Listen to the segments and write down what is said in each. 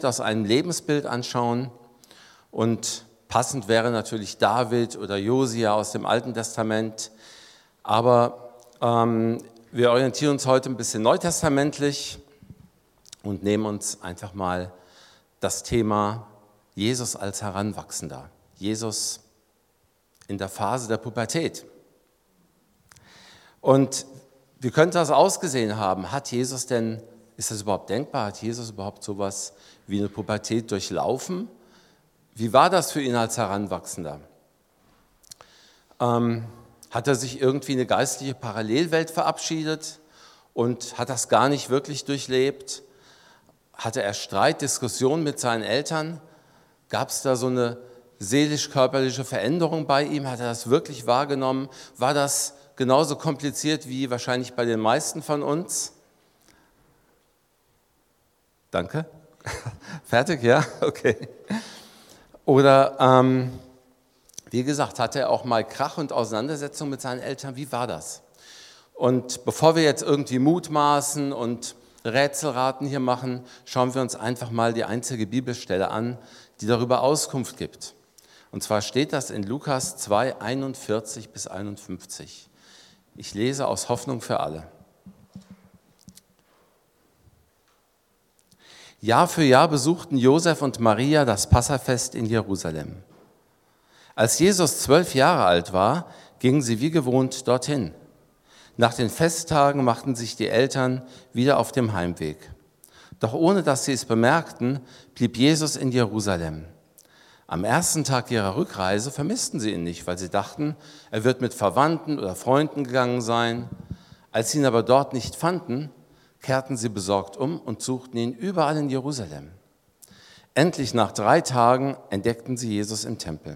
aus einem Lebensbild anschauen und passend wäre natürlich David oder Josia aus dem Alten Testament, aber wir orientieren uns heute ein bisschen neutestamentlich und nehmen uns einfach mal das Thema Jesus als Heranwachsender, Jesus in der Phase der Pubertät. Und wie könnte das ausgesehen haben? Ist das überhaupt denkbar? Hat Jesus überhaupt sowas wie eine Pubertät durchlaufen? Wie war das für ihn als Heranwachsender? Hat er sich irgendwie eine geistliche Parallelwelt verabschiedet und hat das gar nicht wirklich durchlebt? Hatte er Streit, Diskussionen mit seinen Eltern? Gab es da so eine seelisch-körperliche Veränderung bei ihm? Hat er das wirklich wahrgenommen? War das genauso kompliziert wie wahrscheinlich bei den meisten von uns? Danke. Fertig, ja? Okay. Oder, wie gesagt, hatte er auch mal Krach und Auseinandersetzung mit seinen Eltern? Wie war das? Und bevor wir jetzt irgendwie mutmaßen und Rätselraten hier machen, schauen wir uns einfach mal die einzige Bibelstelle an, die darüber Auskunft gibt. Und zwar steht das in Lukas 2, 41 bis 51. Ich lese aus Hoffnung für alle. Jahr für Jahr besuchten Josef und Maria das Passafest in Jerusalem. Als Jesus 12 Jahre alt war, gingen sie wie gewohnt dorthin. Nach den Festtagen machten sich die Eltern wieder auf dem Heimweg. Doch ohne dass sie es bemerkten, blieb Jesus in Jerusalem. Am ersten Tag ihrer Rückreise vermissten sie ihn nicht, weil sie dachten, er wird mit Verwandten oder Freunden gegangen sein. Als sie ihn aber dort nicht fanden, kehrten sie besorgt um und suchten ihn überall in Jerusalem. Endlich nach 3 Tagen entdeckten sie Jesus im Tempel.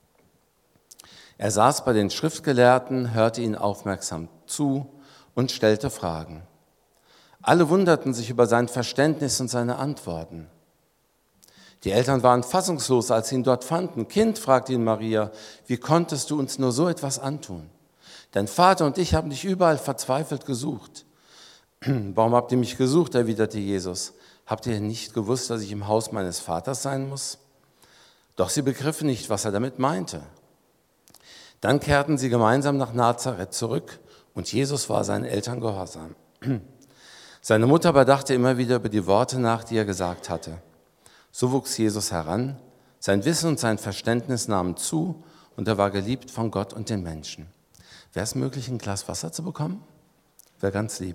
Er saß bei den Schriftgelehrten, hörte ihnen aufmerksam zu und stellte Fragen. Alle wunderten sich über sein Verständnis und seine Antworten. Die Eltern waren fassungslos, als sie ihn dort fanden. Kind, fragte ihn Maria, wie konntest du uns nur so etwas antun? Dein Vater und ich haben dich überall verzweifelt gesucht. Warum habt ihr mich gesucht, erwiderte Jesus. Habt ihr nicht gewusst, dass ich im Haus meines Vaters sein muss? Doch sie begriffen nicht, was er damit meinte. Dann kehrten sie gemeinsam nach Nazareth zurück und Jesus war seinen Eltern gehorsam. Seine Mutter aber dachte immer wieder über die Worte nach, die er gesagt hatte. So wuchs Jesus heran, sein Wissen und sein Verständnis nahmen zu und er war geliebt von Gott und den Menschen. Wäre es möglich, ein Glas Wasser zu bekommen? Wäre ganz lieb.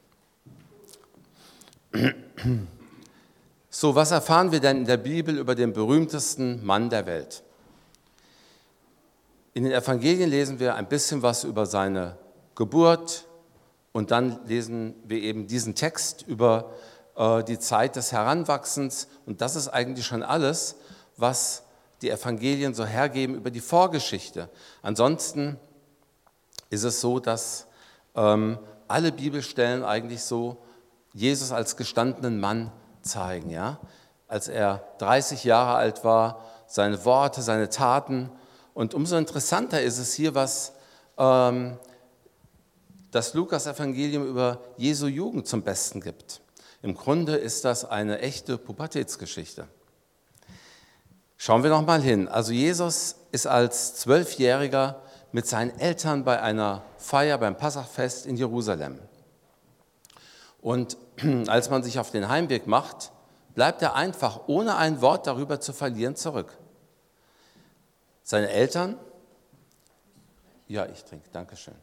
So, was erfahren wir denn in der Bibel über den berühmtesten Mann der Welt? In den Evangelien lesen wir ein bisschen was über seine Geburt und dann lesen wir eben diesen Text über die Zeit des Heranwachsens und das ist eigentlich schon alles, was die Evangelien so hergeben über die Vorgeschichte. Ansonsten ist es so, dass alle Bibelstellen eigentlich so Jesus als gestandenen Mann zeigen. Ja? Als er 30 Jahre alt war, seine Worte, seine Taten. Und umso interessanter ist es hier, was das Lukas-Evangelium über Jesu Jugend zum Besten gibt. Im Grunde ist das eine echte Pubertätsgeschichte. Schauen wir noch mal hin. Also Jesus ist als 12-Jähriger mit seinen Eltern bei einer Feier beim Passachfest in Jerusalem. Und als man sich auf den Heimweg macht, bleibt er einfach, ohne ein Wort darüber zu verlieren, zurück. Seine Eltern, ja, ich trinke, danke schön.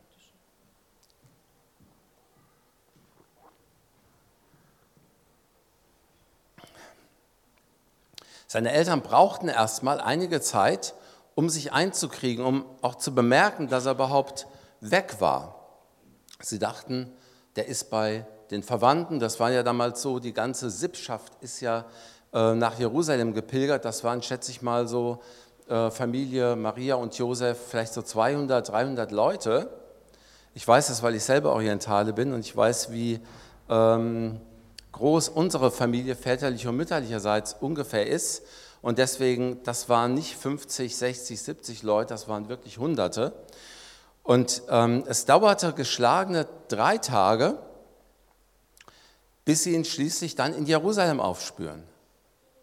Seine Eltern brauchten erstmal einige Zeit, um sich einzukriegen, um auch zu bemerken, dass er überhaupt weg war. Sie dachten, der ist bei den Verwandten, das war ja damals so, die ganze Sippschaft ist ja nach Jerusalem gepilgert, das waren, schätze ich mal, so Familie Maria und Josef, vielleicht so 200, 300 Leute. Ich weiß das, weil ich selber Orientale bin und ich weiß, wie groß unsere Familie väterlich und mütterlicherseits ungefähr ist. Und deswegen, das waren nicht 50, 60, 70 Leute, das waren wirklich Hunderte. Und es dauerte geschlagene 3 Tage, bis sie ihn schließlich dann in Jerusalem aufspüren.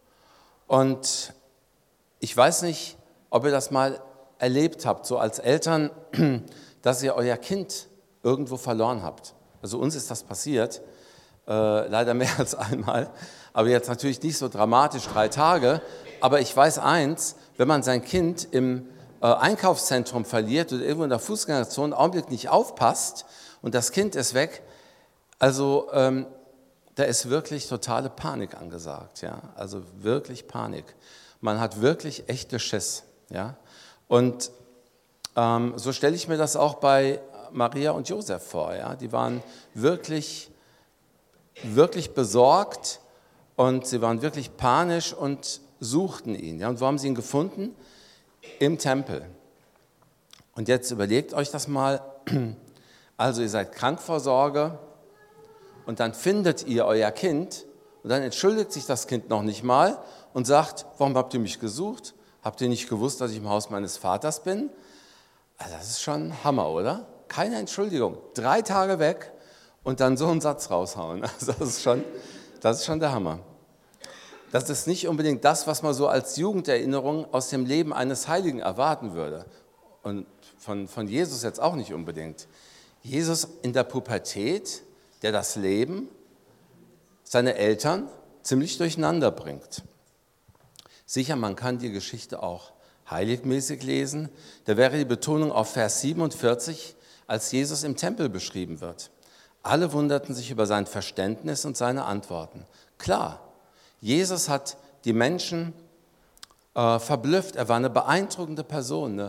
Und ich weiß nicht, ob ihr das mal erlebt habt, so als Eltern, dass ihr euer Kind irgendwo verloren habt. Also uns ist das passiert, leider mehr als einmal, aber jetzt natürlich nicht so dramatisch 3 Tage. Aber ich weiß eins, wenn man sein Kind im Einkaufszentrum verliert oder irgendwo in der Fußgängerzone einen Augenblick nicht aufpasst und das Kind ist weg, also da ist wirklich totale Panik angesagt, ja, also wirklich Panik. Man hat wirklich echte Schiss, ja. Und so stelle ich mir das auch bei Maria und Josef vor, ja. Die waren wirklich, wirklich besorgt und sie waren wirklich panisch und suchten ihn, ja. Und wo haben sie ihn gefunden? Im Tempel. Und jetzt überlegt euch das mal. Also ihr seid Krankvorsorge und dann findet ihr euer Kind und dann entschuldigt sich das Kind noch nicht mal und sagt, warum habt ihr mich gesucht? Habt ihr nicht gewusst, dass ich im Haus meines Vaters bin? Also das ist schon Hammer, oder? Keine Entschuldigung. 3 Tage weg und dann so einen Satz raushauen. Also das ist schon der Hammer. Das ist nicht unbedingt das, was man so als Jugenderinnerung aus dem Leben eines Heiligen erwarten würde. Und von Jesus jetzt auch nicht unbedingt. Jesus in der Pubertät, der das Leben, seine Eltern ziemlich durcheinander bringt. Sicher, man kann die Geschichte auch heiligmäßig lesen. Da wäre die Betonung auf Vers 47, als Jesus im Tempel beschrieben wird. Alle wunderten sich über sein Verständnis und seine Antworten. Klar, Jesus hat die Menschen verblüfft. Er war eine beeindruckende Person.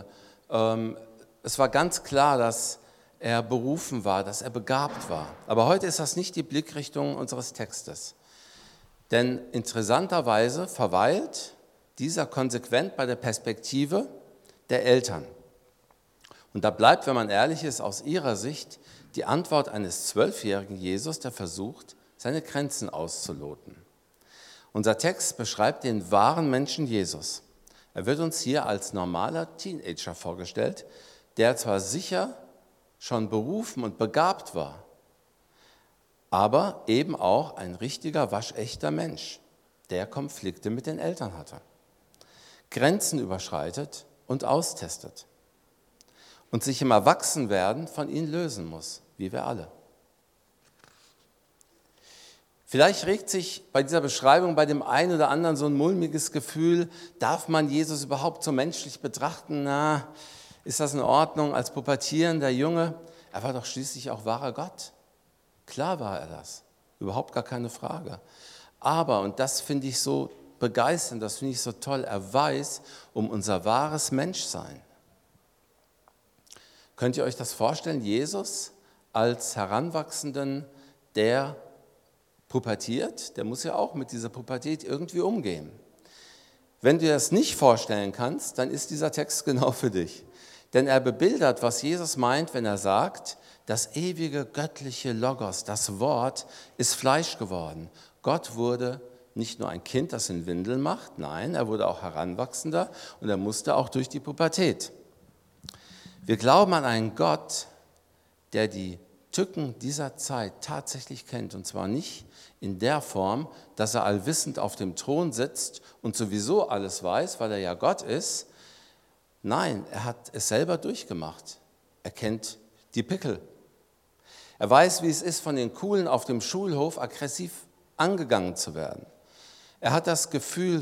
Es war ganz klar, dass er berufen war, dass er begabt war. Aber heute ist das nicht die Blickrichtung unseres Textes. Denn interessanterweise verweilt dieser konsequent bei der Perspektive der Eltern. Und da bleibt, wenn man ehrlich ist, aus ihrer Sicht die Antwort eines 12-jährigen Jesus, der versucht, seine Grenzen auszuloten. Unser Text beschreibt den wahren Menschen Jesus. Er wird uns hier als normaler Teenager vorgestellt, der zwar sicher schon berufen und begabt war, aber eben auch ein richtiger, waschechter Mensch, der Konflikte mit den Eltern hatte, Grenzen überschreitet und austestet und sich im Erwachsenwerden von ihnen lösen muss, wie wir alle. Vielleicht regt sich bei dieser Beschreibung bei dem einen oder anderen so ein mulmiges Gefühl, darf man Jesus überhaupt so menschlich betrachten? Na, ist das in Ordnung als pubertierender Junge? Er war doch schließlich auch wahrer Gott. Klar war er das, überhaupt gar keine Frage. Aber, und das finde ich so begeisternd, das finde ich so toll, er weiß um unser wahres Menschsein. Könnt ihr euch das vorstellen, Jesus als Heranwachsenden, der pubertiert, der muss ja auch mit dieser Pubertät irgendwie umgehen. Wenn du dir das nicht vorstellen kannst, dann ist dieser Text genau für dich. Denn er bebildert, was Jesus meint, wenn er sagt, das ewige göttliche Logos, das Wort, ist Fleisch geworden. Gott wurde nicht nur ein Kind, das in Windeln macht, nein, er wurde auch Heranwachsender und er musste auch durch die Pubertät. Wir glauben an einen Gott, der die Tücken dieser Zeit tatsächlich kennt, und zwar nicht in der Form, dass er allwissend auf dem Thron sitzt und sowieso alles weiß, weil er ja Gott ist. Nein, er hat es selber durchgemacht. Er kennt die Pickel. Er weiß, wie es ist, von den Coolen auf dem Schulhof aggressiv angegangen zu werden. Er hat das Gefühl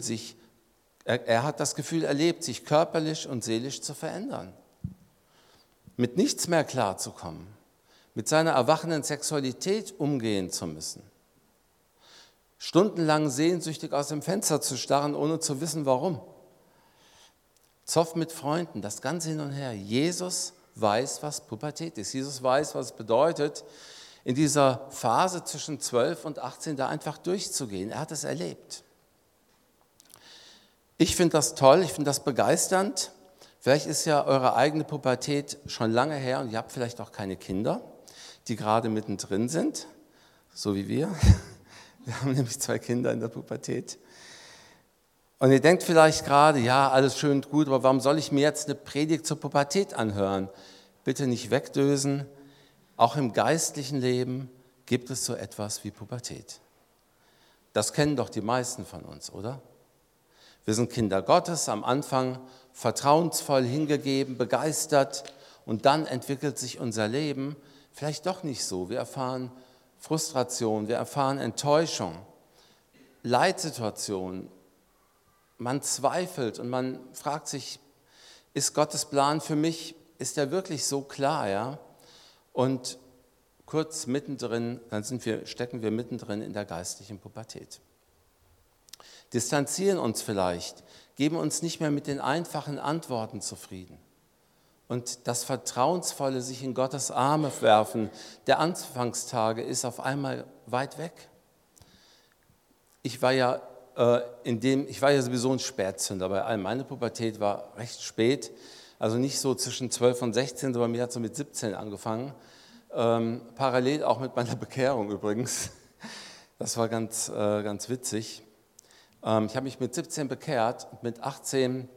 erlebt, sich körperlich und seelisch zu verändern. Mit nichts mehr klarzukommen, mit seiner erwachenden Sexualität umgehen zu müssen. Stundenlang sehnsüchtig aus dem Fenster zu starren, ohne zu wissen, warum. Zoff mit Freunden, das Ganze hin und her. Jesus weiß, was Pubertät ist. Jesus weiß, was es bedeutet, in dieser Phase zwischen 12 und 18 da einfach durchzugehen. Er hat es erlebt. Ich finde das toll, ich finde das begeisternd. Vielleicht ist ja eure eigene Pubertät schon lange her und ihr habt vielleicht auch keine Kinder, die gerade mittendrin sind, so wie wir. Wir haben nämlich 2 Kinder in der Pubertät. Und ihr denkt vielleicht gerade, ja, alles schön und gut, aber warum soll ich mir jetzt eine Predigt zur Pubertät anhören? Bitte nicht wegdösen. Auch im geistlichen Leben gibt es so etwas wie Pubertät. Das kennen doch die meisten von uns, oder? Wir sind Kinder Gottes, am Anfang vertrauensvoll, hingegeben, begeistert und dann entwickelt sich unser Leben vielleicht doch nicht so. Wir erfahren Frustration, wir erfahren Enttäuschung, Leitsituationen. Man zweifelt und man fragt sich, ist Gottes Plan für mich, ist er wirklich so klar? Ja? Und kurz mittendrin, dann stecken wir mittendrin in der geistlichen Pubertät. Distanzieren uns vielleicht, geben uns nicht mehr mit den einfachen Antworten zufrieden. Und das vertrauensvolle sich in Gottes Arme werfen der Anfangstage ist auf einmal weit weg. Ich war ja sowieso ein Spätzünder bei allem. Meine Pubertät war recht spät, also nicht so zwischen 12 und 16, sondern bei mir hat es so mit 17 angefangen. Parallel auch mit meiner Bekehrung übrigens. Das war ganz witzig. Ich habe mich mit 17 bekehrt und mit 18,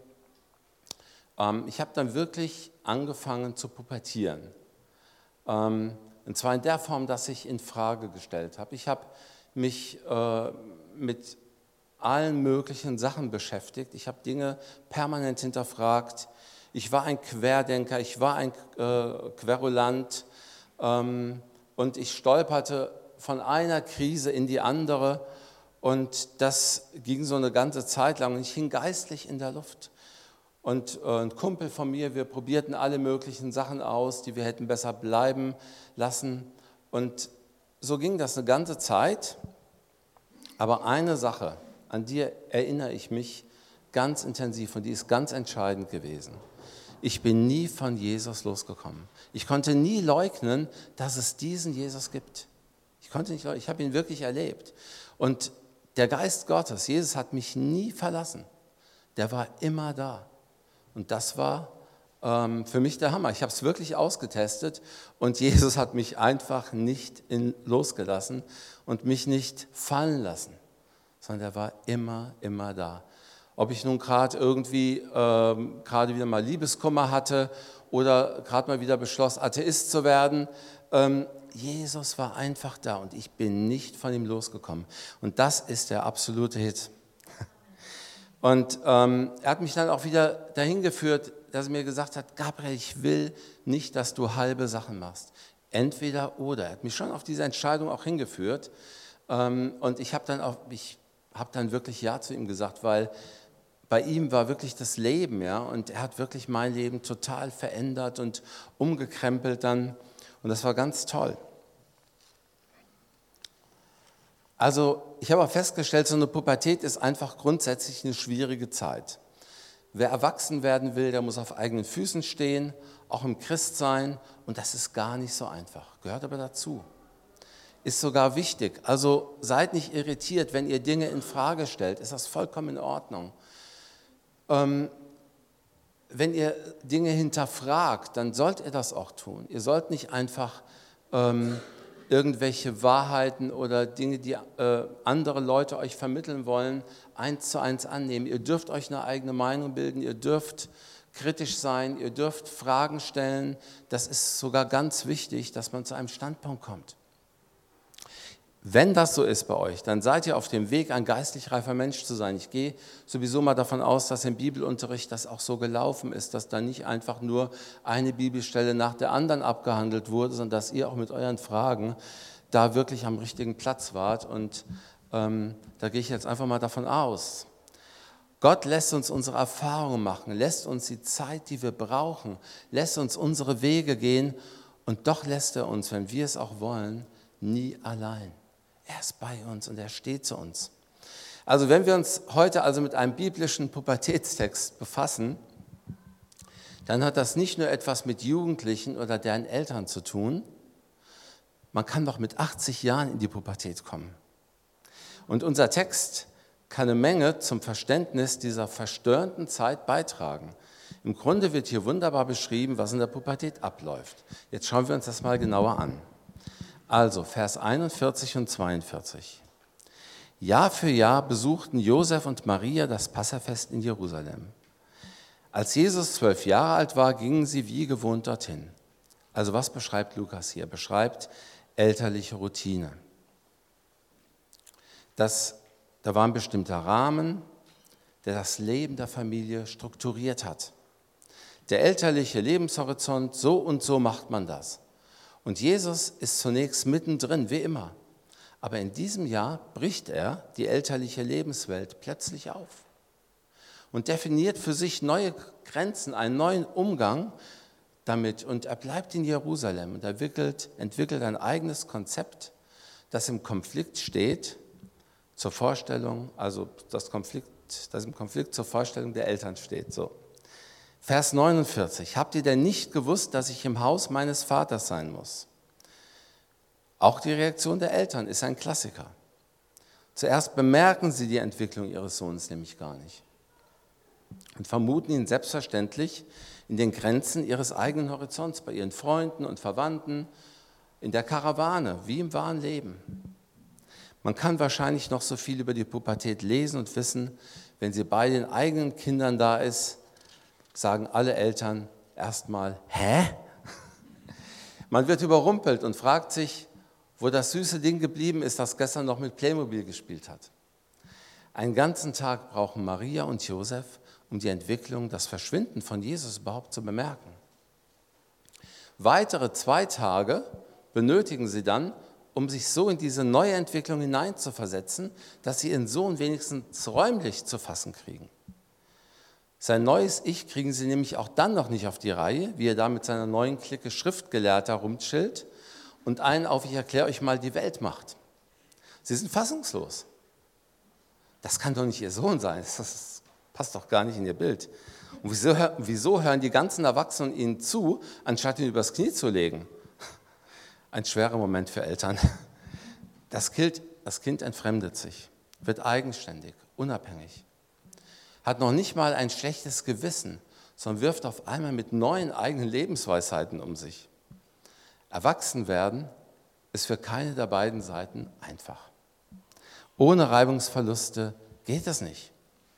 ich habe dann wirklich angefangen zu pubertieren. Und zwar in der Form, dass ich in Frage gestellt habe. Ich habe mich mit allen möglichen Sachen beschäftigt. Ich habe Dinge permanent hinterfragt. Ich war ein Querdenker, ich war ein Querulant und ich stolperte von einer Krise in die andere und das ging so eine ganze Zeit lang und ich hing geistlich in der Luft. Und ein Kumpel von mir, wir probierten alle möglichen Sachen aus, die wir hätten besser bleiben lassen und so ging das eine ganze Zeit. Aber eine Sache, an die erinnere ich mich ganz intensiv und die ist ganz entscheidend gewesen. Ich bin nie von Jesus losgekommen. Ich konnte nie leugnen, dass es diesen Jesus gibt. Ich habe ihn wirklich erlebt. Und der Geist Gottes, Jesus hat mich nie verlassen. Der war immer da. Und das war für mich der Hammer. Ich habe es wirklich ausgetestet und Jesus hat mich einfach nicht losgelassen und mich nicht fallen lassen, sondern er war immer da. Ob ich nun gerade wieder mal Liebeskummer hatte oder gerade mal wieder beschloss, Atheist zu werden, Jesus war einfach da und ich bin nicht von ihm losgekommen. Und das ist der absolute Hit. Und er hat mich dann auch wieder dahin geführt, dass er mir gesagt hat, Gabriel, ich will nicht, dass du halbe Sachen machst. Entweder oder. Er hat mich schon auf diese Entscheidung auch hingeführt. Und ich habe dann wirklich Ja zu ihm gesagt, weil bei ihm war wirklich das Leben, ja, und er hat wirklich mein Leben total verändert und umgekrempelt dann. Und das war ganz toll. Also ich habe auch festgestellt, so eine Pubertät ist einfach grundsätzlich eine schwierige Zeit. Wer erwachsen werden will, der muss auf eigenen Füßen stehen, auch im Christsein. Und das ist gar nicht so einfach, gehört aber dazu. Ist sogar wichtig. Also seid nicht irritiert, wenn ihr Dinge in Frage stellt, ist das vollkommen in Ordnung. Wenn ihr Dinge hinterfragt, dann sollt ihr das auch tun. Ihr sollt nicht einfach irgendwelche Wahrheiten oder Dinge, die andere Leute euch vermitteln wollen, 1:1 annehmen. Ihr dürft euch eine eigene Meinung bilden, ihr dürft kritisch sein, ihr dürft Fragen stellen. Das ist sogar ganz wichtig, dass man zu einem Standpunkt kommt. Wenn das so ist bei euch, dann seid ihr auf dem Weg, ein geistlich reifer Mensch zu sein. Ich gehe sowieso mal davon aus, dass im Bibelunterricht das auch so gelaufen ist, dass da nicht einfach nur eine Bibelstelle nach der anderen abgehandelt wurde, sondern dass ihr auch mit euren Fragen da wirklich am richtigen Platz wart. Und da gehe ich jetzt einfach mal davon aus. Gott lässt uns unsere Erfahrungen machen, lässt uns die Zeit, die wir brauchen, lässt uns unsere Wege gehen und doch lässt er uns, wenn wir es auch wollen, nie allein. Er ist bei uns und er steht zu uns. Also wenn wir uns heute also mit einem biblischen Pubertätstext befassen, dann hat das nicht nur etwas mit Jugendlichen oder deren Eltern zu tun. Man kann doch mit 80 Jahren in die Pubertät kommen. Und unser Text kann eine Menge zum Verständnis dieser verstörenden Zeit beitragen. Im Grunde wird hier wunderbar beschrieben, was in der Pubertät abläuft. Jetzt schauen wir uns das mal genauer an. Also Vers 41 und 42. Jahr für Jahr besuchten Josef und Maria das Passafest in Jerusalem. Als Jesus 12 Jahre alt war, gingen sie wie gewohnt dorthin. Also was beschreibt Lukas hier? Er beschreibt elterliche Routine. Da war ein bestimmter Rahmen, der das Leben der Familie strukturiert hat. Der elterliche Lebenshorizont, so und so macht man das. Und Jesus ist zunächst mittendrin, wie immer. Aber in diesem Jahr bricht er die elterliche Lebenswelt plötzlich auf und definiert für sich neue Grenzen, einen neuen Umgang damit. Und er bleibt in Jerusalem und entwickelt ein eigenes Konzept, das im Konflikt steht zur Vorstellung, also das im Konflikt zur Vorstellung der Eltern steht. So. Vers 49. Habt ihr denn nicht gewusst, dass ich im Haus meines Vaters sein muss? Auch die Reaktion der Eltern ist ein Klassiker. Zuerst bemerken sie die Entwicklung ihres Sohnes nämlich gar nicht und vermuten ihn selbstverständlich in den Grenzen ihres eigenen Horizonts, bei ihren Freunden und Verwandten, in der Karawane, wie im wahren Leben. Man kann wahrscheinlich noch so viel über die Pubertät lesen und wissen, wenn sie bei den eigenen Kindern da ist, sagen alle Eltern erstmal, hä? Man wird überrumpelt und fragt sich, wo das süße Ding geblieben ist, das gestern noch mit Playmobil gespielt hat. Einen ganzen Tag brauchen Maria und Josef, um die Entwicklung, das Verschwinden von Jesus überhaupt zu bemerken. Weitere 2 Tage benötigen sie dann, um sich so in diese neue Entwicklung hineinzuversetzen, dass sie ihren Sohn wenigstens räumlich zu fassen kriegen. Sein neues Ich kriegen sie nämlich auch dann noch nicht auf die Reihe, wie er da mit seiner neuen Clique Schriftgelehrter rumchillt und einen auf ich erkläre euch mal die Welt macht. Sie sind fassungslos. Das kann doch nicht ihr Sohn sein, das passt doch gar nicht in ihr Bild. Und wieso hören die ganzen Erwachsenen ihnen zu, anstatt ihn übers Knie zu legen? Ein schwerer Moment für Eltern. Das Kind entfremdet sich, wird eigenständig, unabhängig, hat noch nicht mal ein schlechtes Gewissen, sondern wirft auf einmal mit neuen eigenen Lebensweisheiten um sich. Erwachsen werden ist für keine der beiden Seiten einfach. Ohne Reibungsverluste geht es nicht.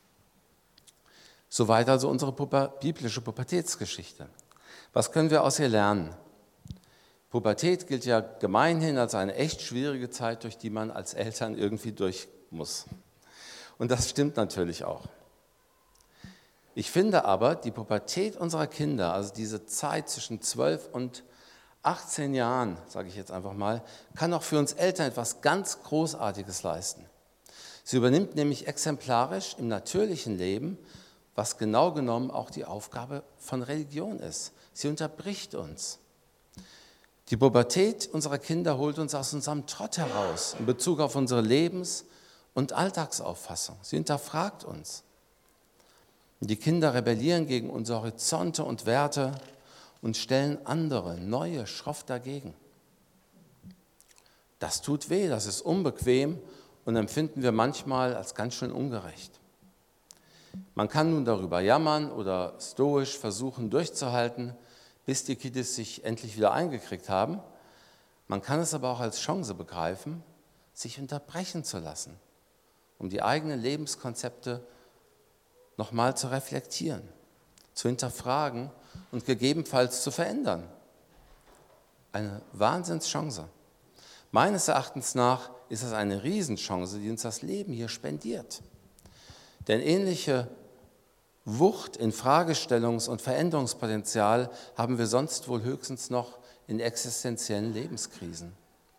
Soweit also unsere biblische Pubertätsgeschichte. Was können wir aus ihr lernen? Pubertät gilt ja gemeinhin als eine echt schwierige Zeit, durch die man als Eltern irgendwie durch muss. Und das stimmt natürlich auch. Ich finde aber, die Pubertät unserer Kinder, also diese Zeit zwischen 12 und 18 Jahren, sage ich jetzt einfach mal, kann auch für uns Eltern etwas ganz Großartiges leisten. Sie übernimmt nämlich exemplarisch im natürlichen Leben, was genau genommen auch die Aufgabe von Religion ist. Sie unterbricht uns. Die Pubertät unserer Kinder holt uns aus unserem Trott heraus in Bezug auf unsere Lebens- und Alltagsauffassung. Sie hinterfragt uns. Die Kinder rebellieren gegen unsere Horizonte und Werte und stellen andere, neue, schroff dagegen. Das tut weh, das ist unbequem und empfinden wir manchmal als ganz schön ungerecht. Man kann nun darüber jammern oder stoisch versuchen durchzuhalten, bis die Kiddies sich endlich wieder eingekriegt haben. Man kann es aber auch als Chance begreifen, sich unterbrechen zu lassen, um die eigenen Lebenskonzepte nochmal zu reflektieren, zu hinterfragen und gegebenenfalls zu verändern. Eine Wahnsinnschance. Meines Erachtens nach ist es eine Riesenchance, die uns das Leben hier spendiert. Denn ähnliche Wucht in Fragestellungs- und Veränderungspotenzial haben wir sonst wohl höchstens noch in existenziellen Lebenskrisen.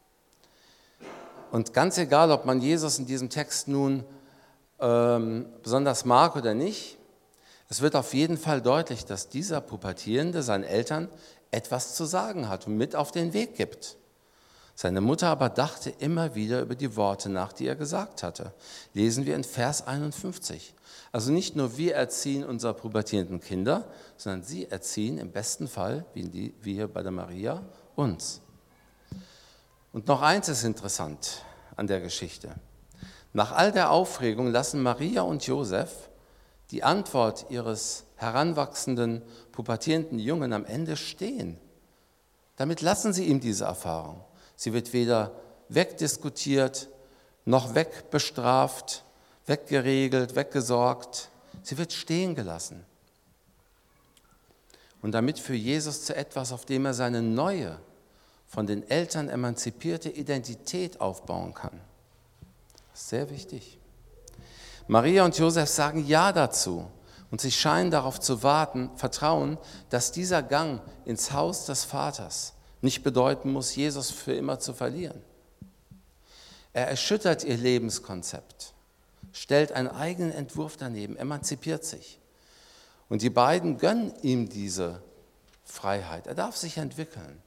Und ganz egal, ob man Jesus in diesem Text nun besonders mag oder nicht, es wird auf jeden Fall deutlich, dass dieser Pubertierende seinen Eltern etwas zu sagen hat und mit auf den Weg gibt. Seine Mutter aber dachte immer wieder über die Worte nach, die er gesagt hatte. Lesen wir in Vers 51. Also nicht nur wir erziehen unsere pubertierenden Kinder, sondern sie erziehen im besten Fall, wie hier bei der Maria, uns. Und noch eins ist interessant an der Geschichte. Nach all der Aufregung lassen Maria und Josef die Antwort ihres heranwachsenden, pubertierenden Jungen am Ende stehen. Damit lassen sie ihm diese Erfahrung. Sie wird weder wegdiskutiert, noch wegbestraft, weggeregelt, weggesorgt. Sie wird stehen gelassen. Und damit für Jesus zu etwas, auf dem er seine neue, von den Eltern emanzipierte Identität aufbauen kann. Das ist sehr wichtig. Maria und Josef sagen Ja dazu und sie scheinen darauf zu vertrauen, dass dieser Gang ins Haus des Vaters nicht bedeuten muss, Jesus für immer zu verlieren. Er erschüttert ihr Lebenskonzept, stellt einen eigenen Entwurf daneben, emanzipiert sich. Und die beiden gönnen ihm diese Freiheit. Er darf sich entwickeln.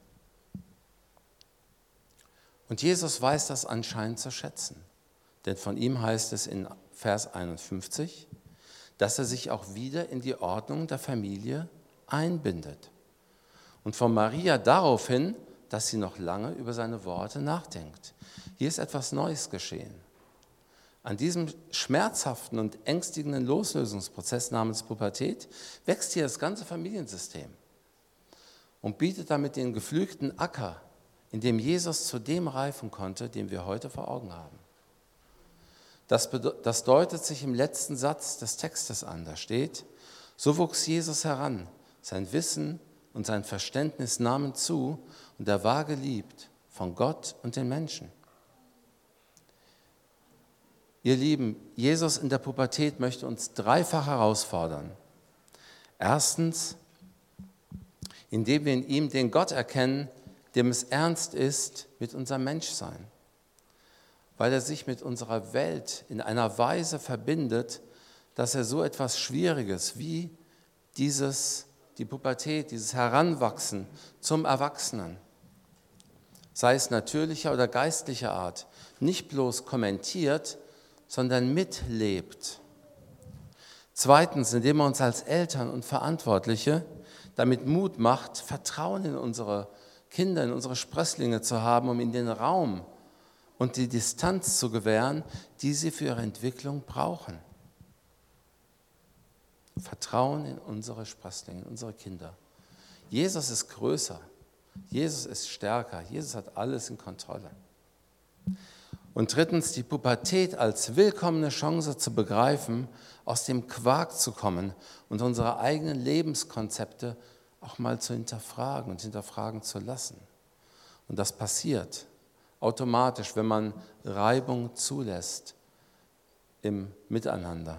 Und Jesus weiß das anscheinend zu schätzen. Denn von ihm heißt es in Vers 51, dass er sich auch wieder in die Ordnung der Familie einbindet. Und von Maria daraufhin, dass sie noch lange über seine Worte nachdenkt. Hier ist etwas Neues geschehen. An diesem schmerzhaften und ängstigenden Loslösungsprozess namens Pubertät wächst hier das ganze Familiensystem und bietet damit den gepflügten Acker, in dem Jesus zu dem reifen konnte, den wir heute vor Augen haben. Das deutet sich im letzten Satz des Textes an. Da steht, so wuchs Jesus heran, sein Wissen und sein Verständnis nahmen zu und er war geliebt von Gott und den Menschen. Ihr Lieben, Jesus in der Pubertät möchte uns dreifach herausfordern. Erstens, indem wir in ihm den Gott erkennen, dem es ernst ist mit unserem Menschsein, weil er sich mit unserer Welt in einer Weise verbindet, dass er so etwas Schwieriges wie die Pubertät, dieses Heranwachsen zum Erwachsenen, sei es natürlicher oder geistlicher Art, nicht bloß kommentiert, sondern mitlebt. Zweitens, indem er uns als Eltern und Verantwortliche damit Mut macht, Vertrauen in unsere Kinder, in unsere Sprösslinge zu haben, um ihnen den Raum und die Distanz zu gewähren, die sie für ihre Entwicklung brauchen. Vertrauen in unsere Sprösslinge, in unsere Kinder. Jesus ist größer, Jesus ist stärker, Jesus hat alles in Kontrolle. Und drittens, die Pubertät als willkommene Chance zu begreifen, aus dem Quark zu kommen und unsere eigenen Lebenskonzepte auch mal zu hinterfragen und hinterfragen zu lassen. Und das passiert automatisch, wenn man Reibung zulässt im Miteinander.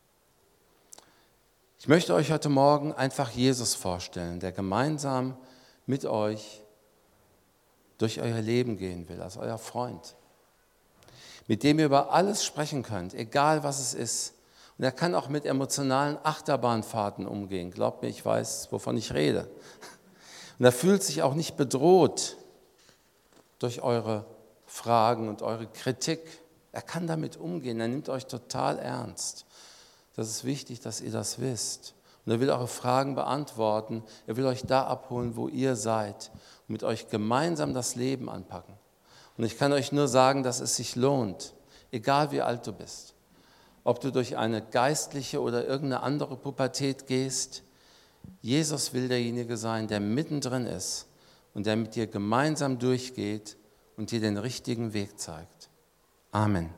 Ich möchte euch heute Morgen einfach Jesus vorstellen, der gemeinsam mit euch durch euer Leben gehen will, als euer Freund, mit dem ihr über alles sprechen könnt, egal was es ist. Und er kann auch mit emotionalen Achterbahnfahrten umgehen. Glaubt mir, ich weiß, wovon ich rede. Und er fühlt sich auch nicht bedroht durch eure Fragen und eure Kritik. Er kann damit umgehen, er nimmt euch total ernst. Das ist wichtig, dass ihr das wisst. Und er will eure Fragen beantworten, er will euch da abholen, wo ihr seid und mit euch gemeinsam das Leben anpacken. Und ich kann euch nur sagen, dass es sich lohnt, egal wie alt du bist, ob du durch eine geistliche oder irgendeine andere Pubertät gehst. Jesus will derjenige sein, der mittendrin ist und der mit dir gemeinsam durchgeht und dir den richtigen Weg zeigt. Amen.